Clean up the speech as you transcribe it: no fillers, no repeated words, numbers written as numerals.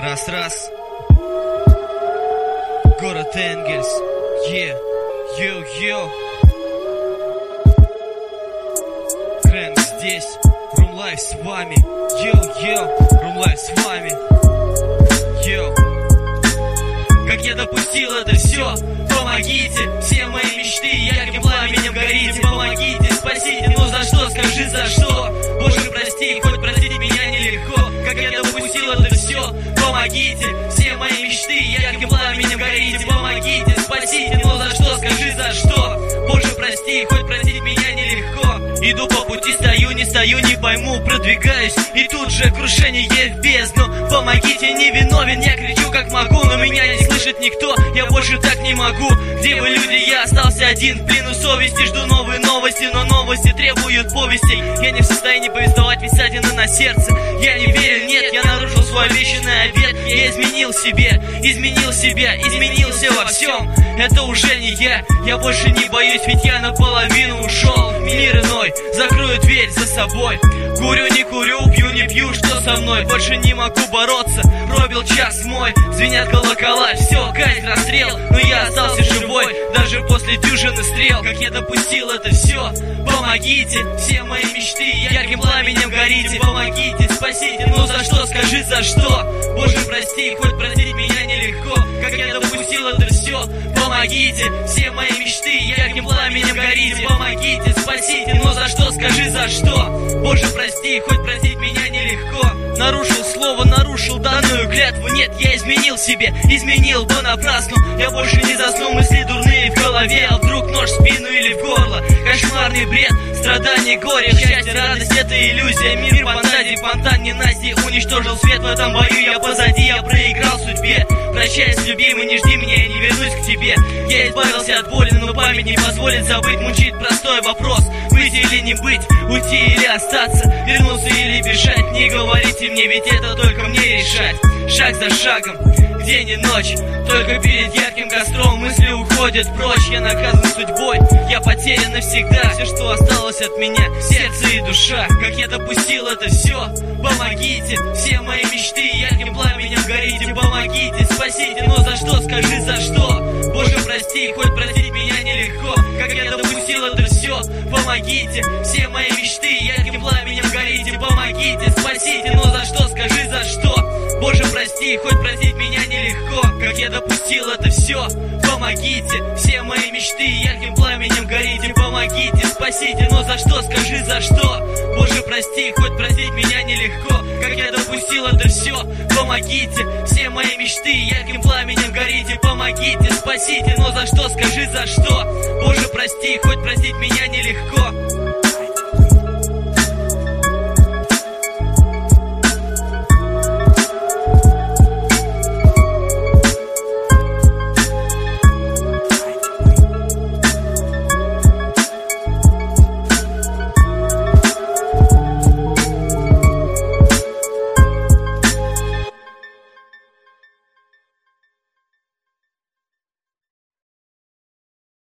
Раз-раз. Город Энгельс. Йо-йо. Крэнк здесь. Румлайф с вами. Йо-йо. Румлайф с вами. Йо. Как я допустил это все? Помогите, все мои мечты ярким пламенем горите. Помогите, спасите, ну за что, скажи за что? Боже, прости, хоть простить меня нелегко. Как я допустил это все? Помогите, все мои мечты ярким пламенем горите. Помогите, спасите, ну за что, скажи за что? Боже, прости, хоть простить меня нелегко. Иду по пути, стою, не пойму, продвигаюсь, и тут же крушение в бездну. Помогите, не виновен, я кричу как могу, но меня не слышит никто, я больше так не могу. Где вы, люди, я остался один в плену совести. Жду новые новости, но новости требуют повестей. Я не в состоянии повествовать, ведь ссадины на сердце. Я не верю, нет, я нарушил свой обещанный обет. Я изменил себя, изменился во всем. Это уже не я больше не боюсь, ведь я наполовину ушел в мир иной. Закрою дверь за собой. Курю, не курю, пью, не пью, что со мной? Больше не могу бороться, пробил час мой. Звенят колокола, все, казнь, расстрел. Но я остался живой, даже после дюжины стрел. Как я допустил это все? Помогите, все мои мечты ярким пламенем горите. Помогите, спасите, ну за что, скажи за что? Боже, прости, хоть простить меня нелегко. Как я допустил это все? Помогите, все мои мечты ярким пламенем горите. Помогите, спасите, но за что, скажи за что? Боже, прости, хоть простить меня нелегко. Нарушил слово, нарушил данную клятву. Нет, я изменил себе, изменил понапрасну. Я больше не засну, мысли дурные в голове. А вдруг нож в спину или в горло? Кошмарный бред, страдание, горе, счастье, радость — это иллюзия. Мир фонтан ненастья уничтожил свет. В этом бою я позади, я проиграл судьбе. Прощаясь, любимый, не жди меня, я не вернусь к тебе. Я избавился от боли, но память не позволит забыть. Мучит простой вопрос: быть или не быть, уйти или остаться, вернуться или бежать. Не говорите мне, ведь это только мне решать. Шаг за шагом, день и ночь, только перед ярким костром мысли уходят прочь. Я наказан судьбой, я потерян навсегда. Все, что осталось от меня, сердце и душа. Как я допустил это все? Помогите, все мои мечты ярким пламенем горите. Помогите, спасите, но за что, скажи за что? Боже, прости, хоть простить меня нелегко. Как я допустил это все? Помогите, все мои мечты ярким пламенем горите. Помогите, спасите, но за что, скажи за что? Боже, прости, хоть простить меня нелегко. Как я допустил это все? Помогите, все мои мечты ярким пламенем горите. Помогите, спасите, но за что, скажи за что? Боже, прости, хоть простить меня нелегко. Как я допустил это все? Помогите, все мои мечты ярким пламенем горите. Помогите, спасите, но за что, скажи за что? Боже, прости, хоть простить меня нелегко.